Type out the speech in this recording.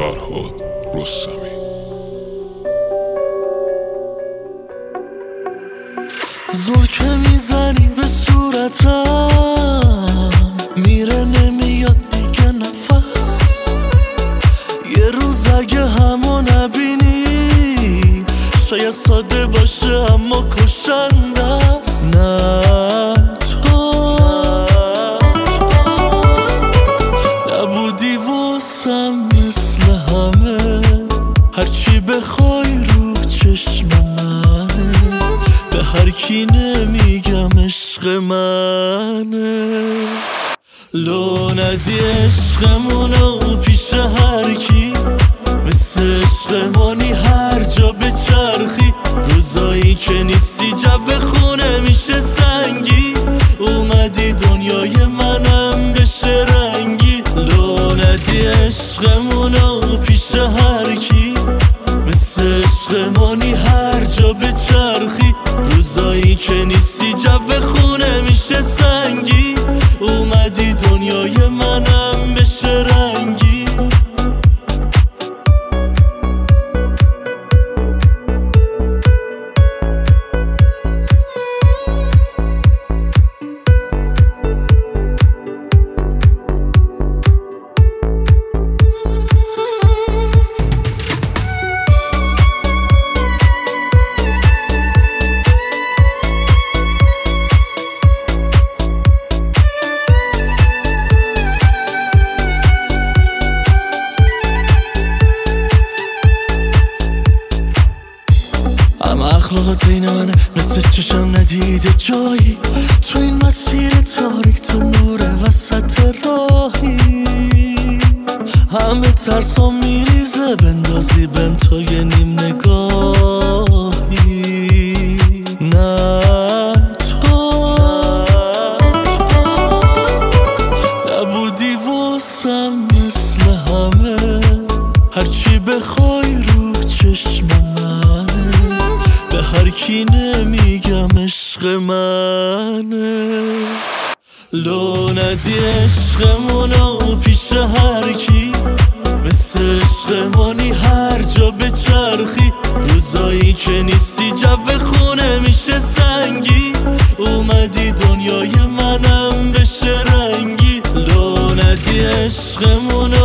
فرهاد رستمی. زل که میزنی به صورتم میره نمیاد دیگه نفس. یه روز اگه همو نبینی شاید ساده باشه اما کشنده است. نه تو نبودی واسم مثل همه، هرچی بخوای رو چشم منه، به هر کی نمیگم عشق منه. لو ندی عشقمونو پیش هر کی، مثل عشقمانی هر جا به چرخی. روزایی که نیستی جو خونه میشه سنگی، اومدی دنیای منم بشه رنگی. لو ندی عشقمونو پیش هر کی، مثل عشقمانی هر جا به چرخی. روزایی که نیستی جو خونه میشه سنگی، اومدی دنیای منم بشه رنگی. اخلاقات این منه مثل چشم ندیده جایی، تو این مسیر تاریک تو نور وسط راهی. همه ترسام میریزه بندازی بهم تو یه نیم نگاهی. نه تو نبودی واسم مثل همه، هرچی بخوای رو چشم هر کی نمیگم عشق منه. لو ندی عشقمونو پیش هر کی، مثل عشقمانی هر جا به چرخی. روزایی که نیستی جو خونه میشه سنگی، اومدی دنیای منم بشه رنگی. لو ندی عشقمونو